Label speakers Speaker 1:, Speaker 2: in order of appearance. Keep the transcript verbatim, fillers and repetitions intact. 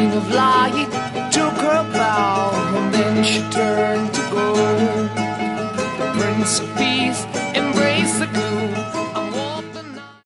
Speaker 1: being of light took her bow, and then she turned